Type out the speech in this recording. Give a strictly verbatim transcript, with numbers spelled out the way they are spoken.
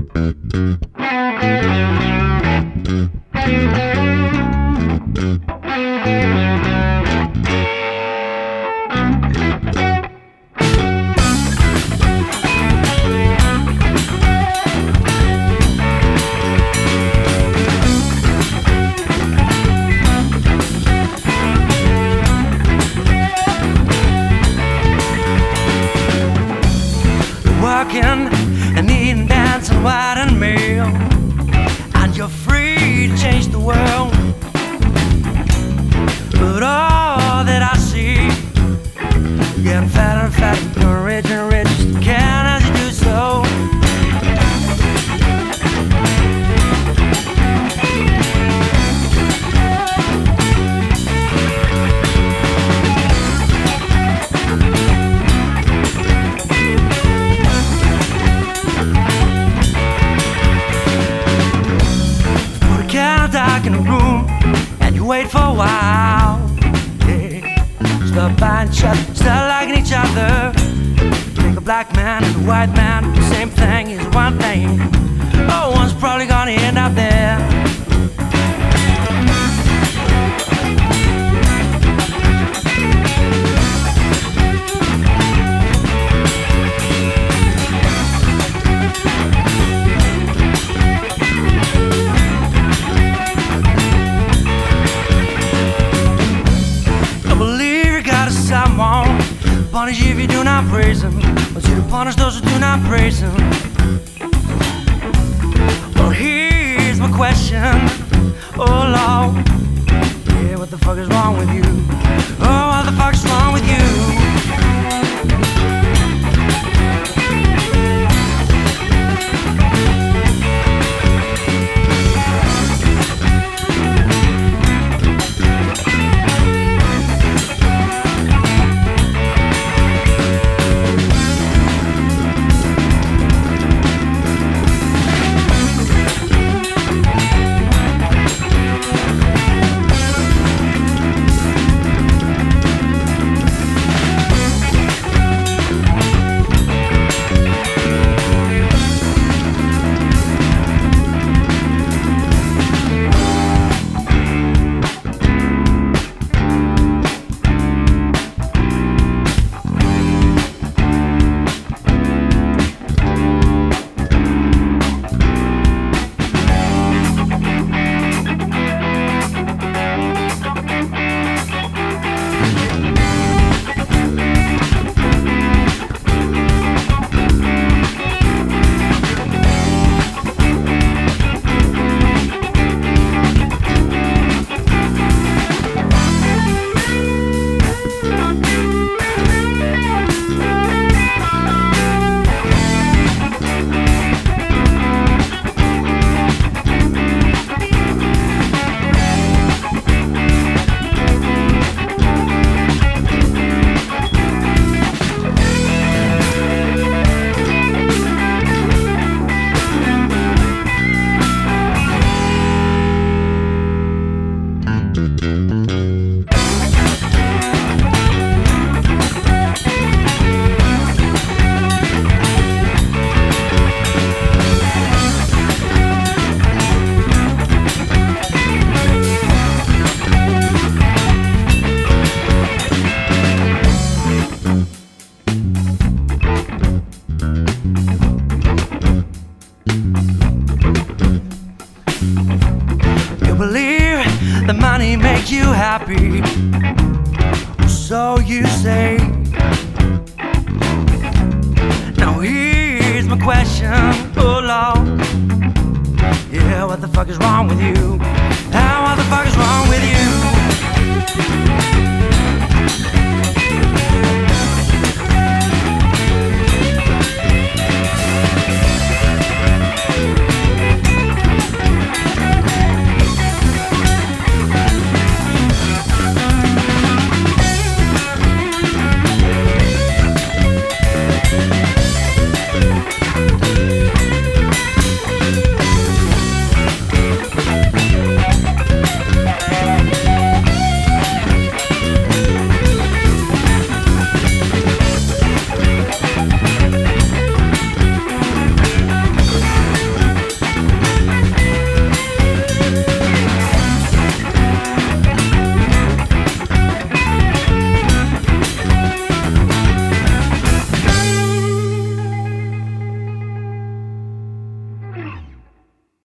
And eating, dancing, white and meal, and you're free to change the world. But all that I see, you're getting fatter and fatter, becoming richer and richer, just you can as you do so. Dark in a room, and you wait for a while. Yeah. Stop buying each other, start liking each other. Take a black man and a white man, the same thing is one thing. Oh, one's probably gonna end up there. Punish you if you do not praise him. Want you to punish those who do not praise him. Well, here's my question. Oh Lord, yeah, what the fuck is wrong with you? Oh, what the fuck is wrong with you? The money make you happy, so you say. Now here's my question, oh Lord, yeah, what the fuck is wrong with you? Ah, what the fuck is wrong with you?